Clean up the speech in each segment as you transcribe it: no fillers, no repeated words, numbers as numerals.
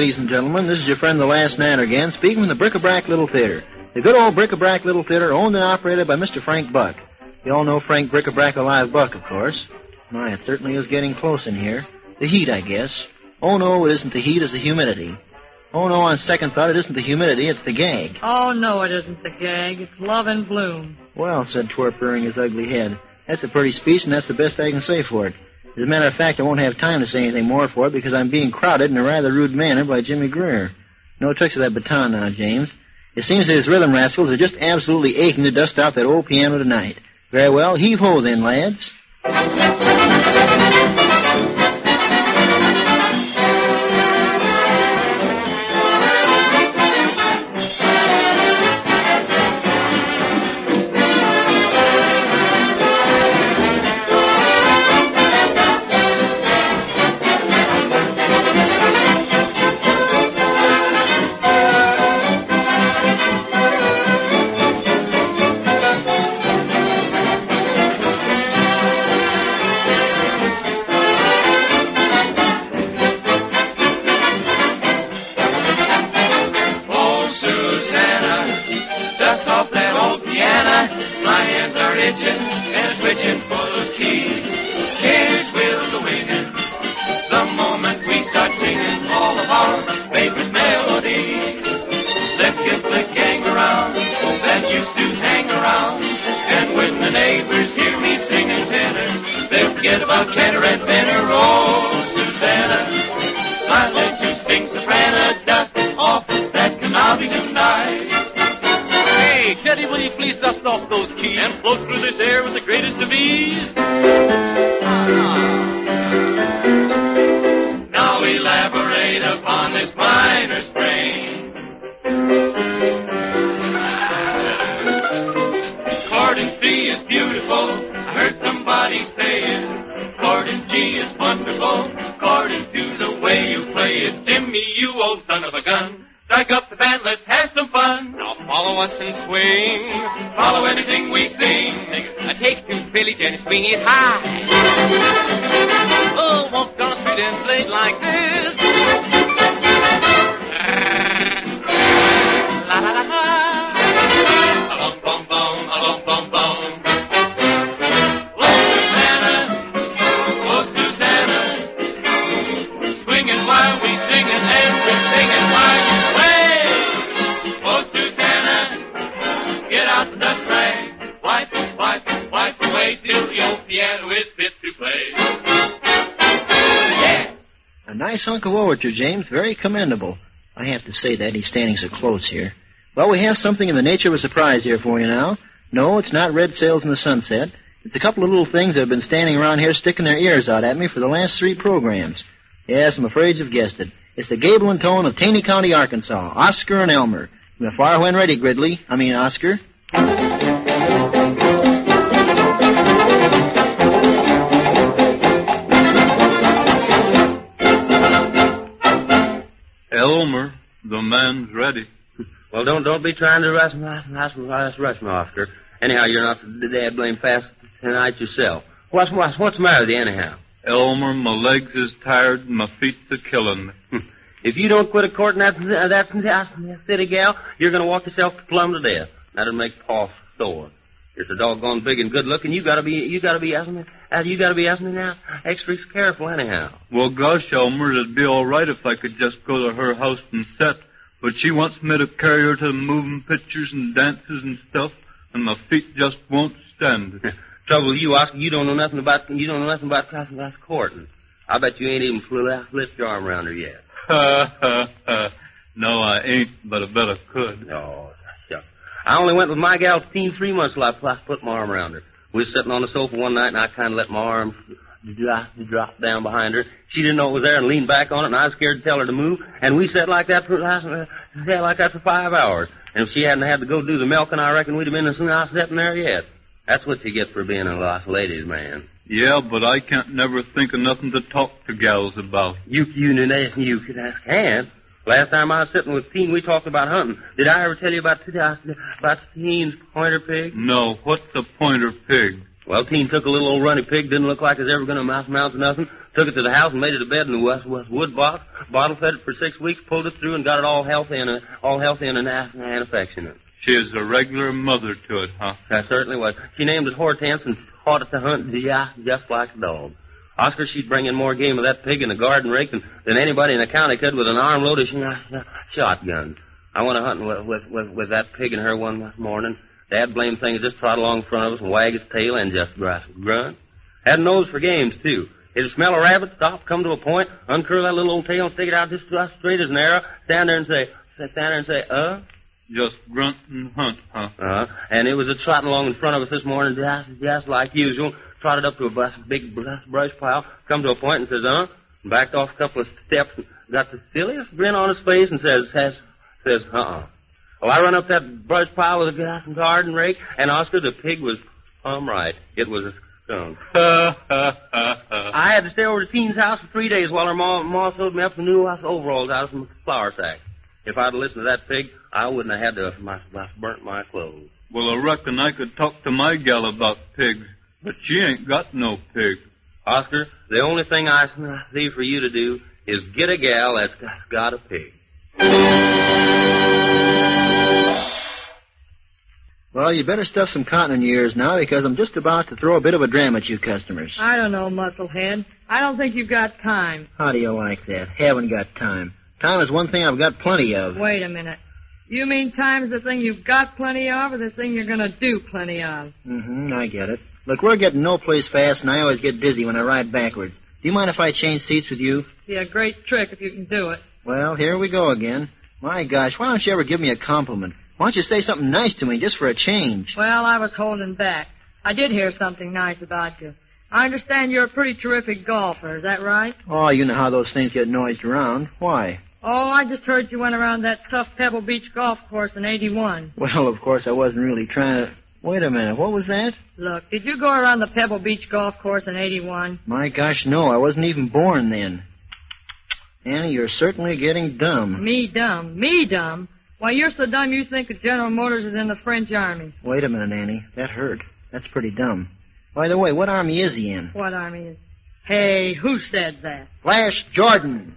ladies and gentlemen. This is your friend, the Last Natter, again, speaking from the Bric-a-Brac Little Theater. The good old Bric-a-Brac Little Theater, owned and operated by Mr. Frank Buck. You all know Frank Bric-a-Brac Alive Buck, of course. My, it certainly is getting close in here. The heat, I guess. Oh, no, it isn't the heat, it's the humidity. Oh, no, on second thought, it isn't the humidity, it's the gag. Oh, no, it isn't the gag. It's love in bloom. Well, said Twerp, rearing his ugly head, that's a pretty speech, and that's the best I can say for it. As a matter of fact, I won't have time to say anything more for it because I'm being crowded in a rather rude manner by Jimmy Greer. No tricks of that baton now, James. It seems that his rhythm rascals are just absolutely aching to dust off that old piano tonight. Very well, heave-ho then, lads. Hunk of overture, James. Very commendable. I have to say that. He's standing so close here. Well, we have something in the nature of a surprise here for you now. No, it's not Red Sails in the Sunset. It's a couple of little things that have been standing around here sticking their ears out at me for the last 3 programs. Yes, I'm afraid you've guessed it. It's the gable and tone of Taney County, Arkansas. Oscar and Elmer. From the far when ready, Gridley. Oscar. Elmer, the man's ready. Well, don't be trying to rush me, Oscar. Anyhow, you're not the dad blame fast tonight yourself. What's the matter with you, anyhow? Elmer, my legs is tired and my feet's a-killing me. If you don't quit a-courting that city gal, you're going to walk yourself plumb to death. That'll make Pa sore. You're so doggone big and good looking. You gotta be asking me now. Extra careful, anyhow. Well, gosh, Elmer, it'd be all right if I could just go to her house and set. But she wants me to carry her to the moving pictures and dances and stuff, and my feet just won't stand it. Trouble with you, Oscar, you don't know nothing about courting. I bet you ain't even flipped your arm around her yet. No, I ain't, but I bet I could. No, shucks. I only went with my gal 3 months till I put my arm around her. We were sitting on the sofa one night, and I kind of let my arm drop down behind her. She didn't know it was there and leaned back on it, and I was scared to tell her to move. And we sat like that for 5 hours. And if she hadn't had to go do the milking, I reckon we'd have been sitting there yet. That's what you get for being a lost ladies man. Yeah, but I can't never think of nothing to talk to gals about. You can't. Last time I was sitting with Teen, we talked about hunting. Did I ever tell you about Teen's pointer pig? No, what's a pointer pig? Well, Teen took a little old runny pig, didn't look like it was ever going to mouth to nothing, took it to the house and made it a bed in the wood box, bottle fed it for 6 weeks, pulled it through and got it all healthy and affectionate. She is a regular mother to it, huh? That certainly was. She named it Hortense and taught it to hunt just like a dog. Oscar, she'd bring in more game of that pig in the garden rake than anybody in the county could with an armload of shotguns. I went hunting with that pig and her one morning. That blame thing just trot along in front of us and wag its tail and just grunt. Had a nose for games, too. It'd smell a rabbit, stop, come to a point, uncurl that little old tail and stick it out just straight as an arrow, stand there and say, Just grunt and hunt, huh? And it was a trotting along in front of us this morning just like usual. Trotted up to a big brush pile, come to a point and says, and backed off a couple of steps and got the silliest grin on his face and says, Well, I run up that brush pile with a garden rake, and Oscar, the pig was right. It was a skunk. I had to stay over to Teen's house for 3 days while her ma sewed me up some new overalls out of some flour sacks. If I'd listened to that pig, I wouldn't have had to burnt my clothes. Well, I reckon I could talk to my gal about pigs, but she ain't got no pig. Oscar, the only thing I see for you to do is get a gal that's got a pig. Well, you better stuff some cotton in your ears now, because I'm just about to throw a bit of a dram at you customers. I don't know, Musclehead. I don't think you've got time. How do you like that? Haven't got time. Time is one thing I've got plenty of. Wait a minute. You mean time's the thing you've got plenty of, or the thing you're going to do plenty of? I get it. Look, we're getting no place fast, and I always get dizzy when I ride backwards. Do you mind if I change seats with you? Be a great trick if you can do it. Well, here we go again. My gosh, why don't you ever give me a compliment? Why don't you say something nice to me just for a change? Well, I was holding back. I did hear something nice about you. I understand you're a pretty terrific golfer. Is that right? Oh, you know how those things get noised around. Why? Oh, I just heard you went around that tough Pebble Beach golf course in 81. Well, of course, I wasn't really trying to... Wait a minute, what was that? Look, did you go around the Pebble Beach golf course in 81? My gosh, no, I wasn't even born then. Annie, you're certainly getting dumb. Me dumb? Me dumb? Why, you're so dumb you think that General Motors is in the French Army. Wait a minute, Annie. That hurt. That's pretty dumb. By the way, what army is he in? What army is? Hey, who said that? Flash Jordan.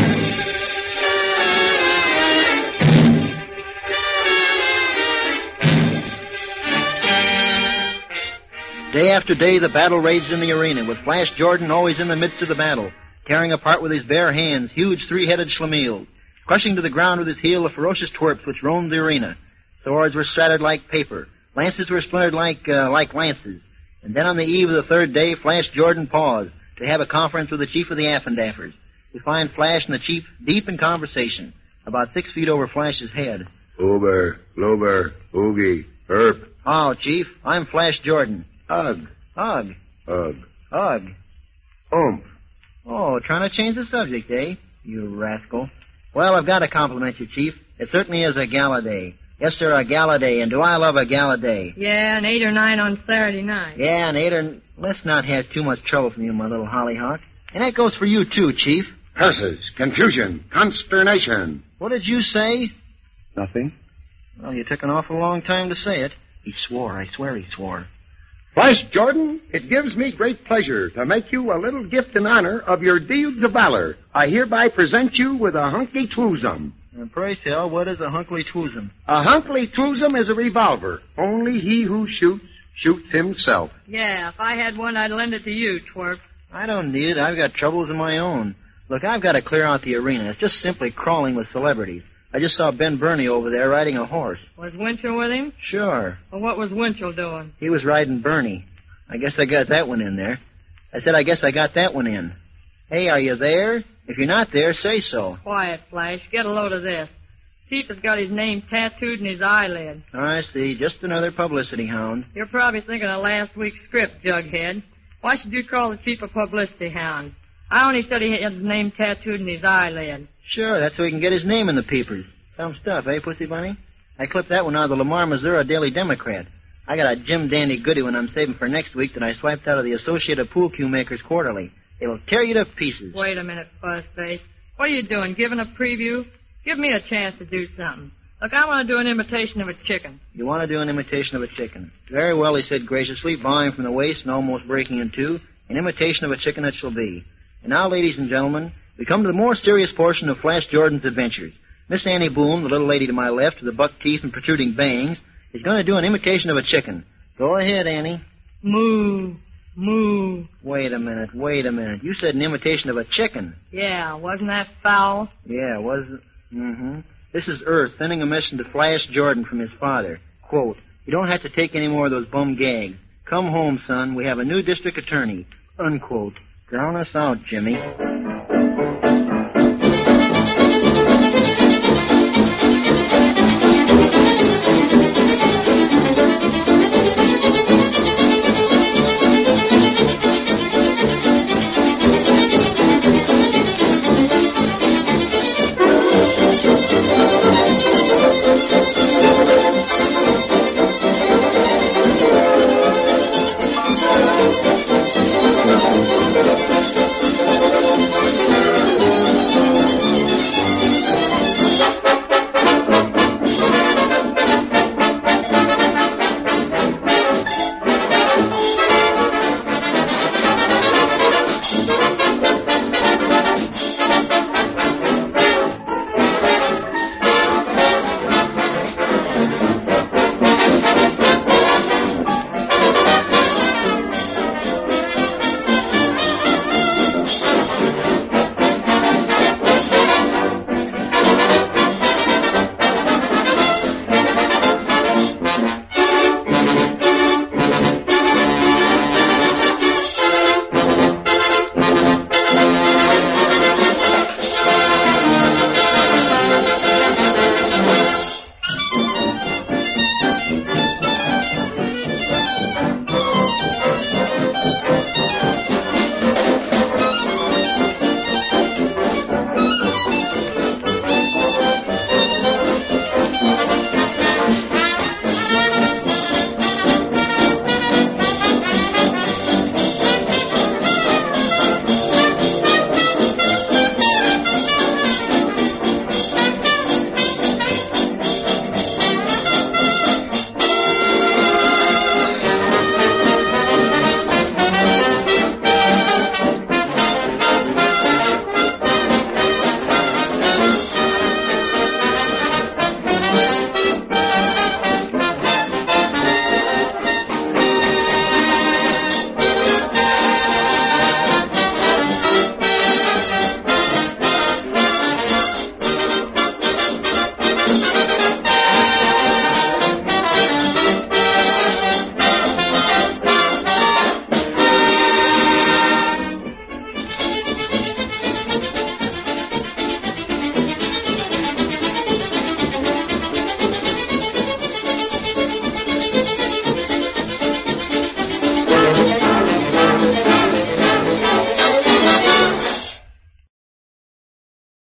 Day after day, the battle raged in the arena, with Flash Jordan always in the midst of the battle, tearing apart with his bare hands huge three-headed schlemiels, crushing to the ground with his heel the ferocious twerps which roamed the arena. Swords were shattered like paper. Lances were splintered like lances. And then on the eve of the third day, Flash Jordan paused to have a conference with the chief of the Affendaffers. We find Flash and the chief deep in conversation, about 6 feet over Flash's head. Uber, Luber, Oogie, Herp. Oh, Chief, I'm Flash Jordan. Ugh. Ugh. Ugh. Ugh. Oomph. Oh, trying to change the subject, eh? You rascal. Well, I've got to compliment you, Chief. It certainly is a gala day. Yes, sir, a gala day, and do I love a gala day. Yeah, and 8 or 9 on Saturday night. Yeah, and 8 or... Let's not have too much trouble from you, my little hollyhock. And that goes for you, too, Chief. Curses, confusion, consternation. What did you say? Nothing. Well, you took an awful long time to say it. He swore. I swear he swore. Flash Jordan, it gives me great pleasure to make you a little gift in honor of your deeds of valor. I hereby present you with a hunky twoosum. And pray tell, what is a hunkly twoosum? A hunkly twoosum is a revolver. Only he who shoots himself. Yeah, if I had one, I'd lend it to you, twerp. I don't need it. I've got troubles of my own. Look, I've got to clear out the arena. It's just simply crawling with celebrities. I just saw Ben Burney over there riding a horse. Was Winchell with him? Sure. Well, what was Winchell doing? He was riding Bernie. I guess I got that one in there. I said I guess I got that one in. Hey, are you there? If you're not there, say so. Quiet, Flash. Get a load of this. Chief has got his name tattooed in his eyelid. I see. Just another publicity hound. You're probably thinking of last week's script, Jughead. Why should you call the chief a publicity hound? I only said he had his name tattooed in his eyelid. Sure, that's so he can get his name in the papers. Some stuff, eh, Pussy Bunny? I clipped that one out of the Lamar, Missouri Daily Democrat. I got a Jim Dandy goodie one I'm saving for next week that I swiped out of the Associated Pool Cue Makers Quarterly. It will tear you to pieces. Wait a minute, Fuzzface. What are you doing, giving a preview? Give me a chance to do something. Look, I want to do an imitation of a chicken. You want to do an imitation of a chicken. Very well, he said graciously, bowing from the waist and almost breaking in two. An imitation of a chicken it shall be. And now, ladies and gentlemen, we come to the more serious portion of Flash Jordan's adventures. Miss Annie Boone, the little lady to my left with the buck teeth and protruding bangs, is going to do an imitation of a chicken. Go ahead, Annie. Moo, moo. Wait a minute. You said an imitation of a chicken. Yeah, wasn't that foul? Yeah, was it? Mm-hmm. This is Earth sending a mission to Flash Jordan from his father. Quote, you don't have to take any more of those bum gags. Come home, son. We have a new district attorney. Unquote. Drown us out, Jimmy.